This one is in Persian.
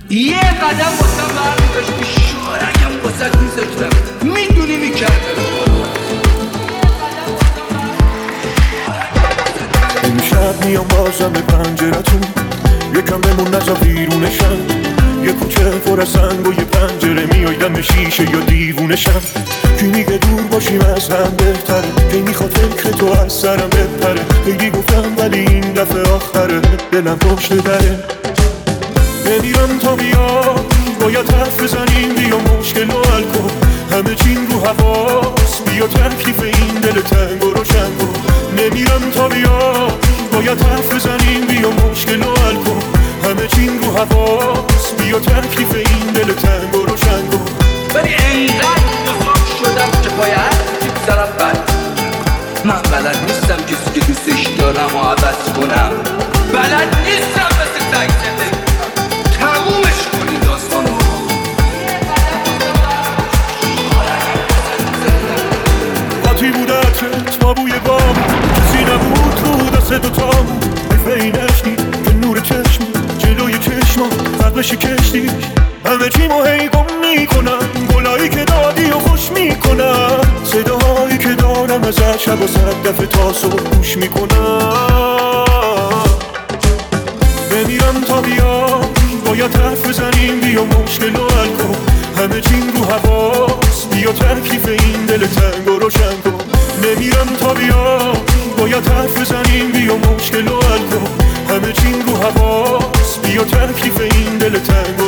یه قدم واسم برمیداشتی شارکم واسه میذاشتم میدونی میکردم. امشب میام بازم به پنجرتون، یکم بمون نزا بیرونشم. یه کوچه پر از سنگ و یه پنجره میای دم شیشه یا دیوونشم. کی میگه دور باشیم از هم بهتره، کی میخواد فکر تو از سرم بپره. خیلی گفتم ولی این دفعه آخره، دلم پشت دره. نمیرم تا بیای، باید حرف بزنیم بیا مشکل و حل کن. همه چین رو حواس، بیا تکلیف این دل تنگ و روشن کن. نمیرم تا بیای، باید حرف بزنیم بیا مشکل و حل کن. همه چین رو حواس، بیا تکلیف این دل تنگ و روشن کن. ولی اینقدر بزرگ شدم که باید بگذارم بد. من بلد نیستم کسی که دوستش دارم و عوض کنم. بلد نیستم مثل زنگ زده تمومش کنی داستانو. قاطی بود عطرت با بوی بام، کسی نبود رو دست دوتامون. حیف اینش نی که نور چشمی جلوی چشمام قبلش کشتی. همه چیمو هی گم میکنم، گلایی که دادی و خوش میکنم. صداهایی که دارم از شب و صد دفعه تا صبح گوش میکنم. نمیرم تا بیای، باید حرف بزنیم بیا مشکل و حل کن. همه چین رو حواس، بیا تکلیف این دل تنگ و روشن کن. نمیرم تا بیای، باید حرف بزنیم بیا مشکل و حل کن. همه چین رو حواس، بیا تکلیف این دل تنگ